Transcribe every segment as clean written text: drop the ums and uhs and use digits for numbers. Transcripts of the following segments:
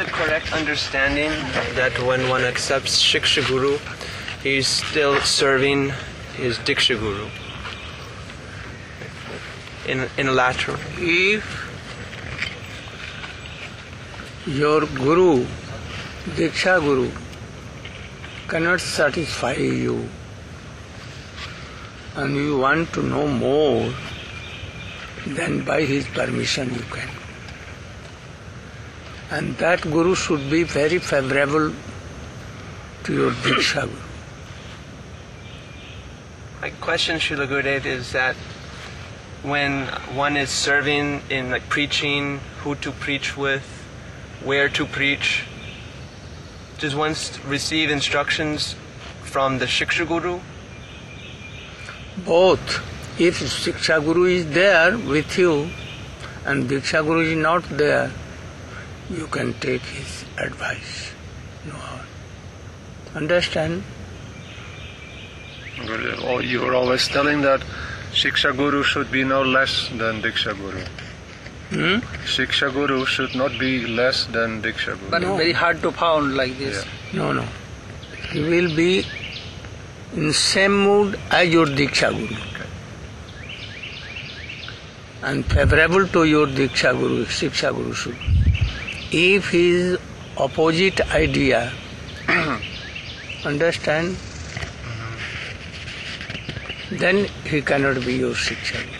the correct understanding that when one accepts Shiksha Guru, he's still serving his Diksha Guru in a lateral? If your Guru, Diksha Guru, cannot satisfy you and you want to know more, then by his permission you can. And that Guru should be very favorable to your Diksha Guru. My question, Srila Gurudev, is that when one is serving in like preaching, who to preach with, where to preach, does one receive instructions from the Shiksha Guru? Both. If Shiksha Guru is there with you and Diksha Guru is not there, you can take his advice. No harm. Understand? Oh, you are always telling that Shiksha Guru should be no less than Diksha Guru. Shiksha Guru should not be less than Diksha Guru. But No. very hard to found like this. No, no. He will be in same mood as your Diksha Guru. And favorable to your Diksha Guru, Shiksha Guru should. If he is opposite idea, understand, then he cannot be your Shiksha Guru.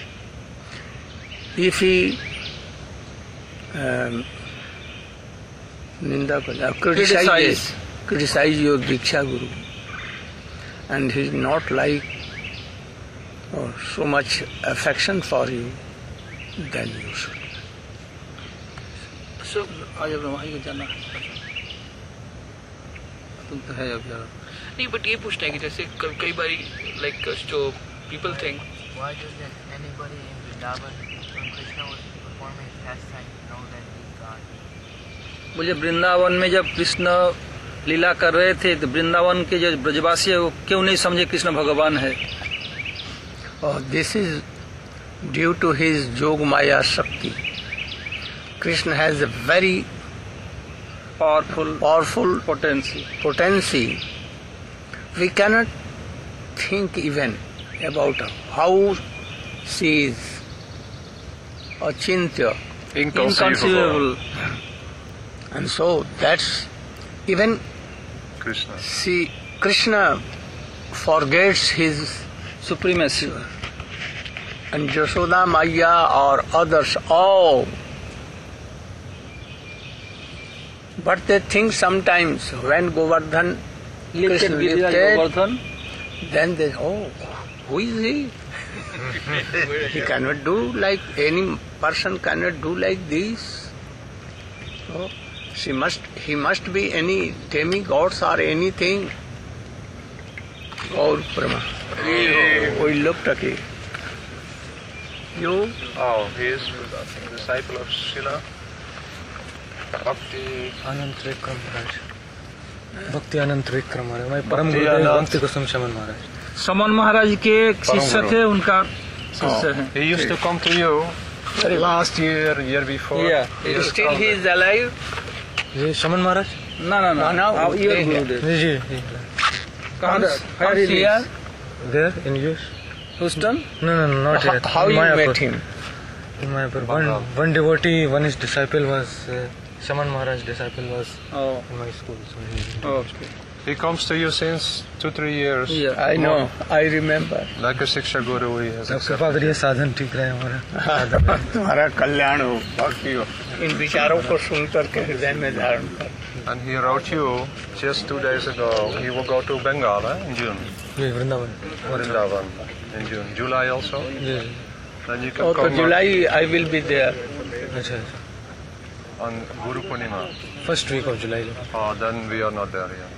If he criticize your Diksha Guru, and he is not like or so much affection for you, then you should. So, आज अब वहीं को जाना तुम तो है अब यार नहीं बट ये पूछना है कि जैसे कई बारी लाइक जो people think why doesn't anybody in Vrindavan when Krishna was performing his pastime know that he's God? मुझे वृंदावन में जब कृष्ण लीला कर रहे थे तो वृंदावन के जो ब्रजवासी है वो क्यों नहीं समझे कृष्ण भगवान है? Oh, this is due to his Jog Maya Shakti. Krishna has a very powerful potency. We cannot think even about how she is achintya, inconceivable. And so that's even Krishna forgets his supremacy. And Jashoda Maya or others, all. But they think sometimes when Govardhan Krishna lifted, then they, oh, who is he? He cannot do like any person cannot do like this. So he must be any demigods or anything. Gaur Brahma. We looked at it. You? Oh, he is a disciple of Srila Bhakti Anant Vikram Maharaj. Bhakti Anant Vikram Maharaj. My Param Guru Bhakti Kusum Shaman Maharaj. समन महाराज के एक शिष्य थे उनका शिष्य है. He used to come to you last year before. Yeah. Still he is alive? ये Shaman Maharaj? No. Your Gurudev. Ji. Where is he? There in US? Houston? No, not yet. How you met him? In Mayapur. One devotee, one his disciple was Shaman Maharaj disciple was in my school. So Okay. He comes to you since 2-3 years. Yeah. I know, I remember. Like a Shiksha Guru he has कृपा accepted. करिए साधन ठीक रहे हमारा. तुम्हारा कल्याण हो, भक्ति हो. इन विचारों को सुनकर के हृदय में धारण कर. And he wrote you just 2 days ago. He will go to Bengal in June. ये Vrindavan. Vrindavan in June. July also. Ji. Then you can Oh, to come July I will be there. अच्छा. on Guru Purnima. First week of July. Oh, then we are not there yet.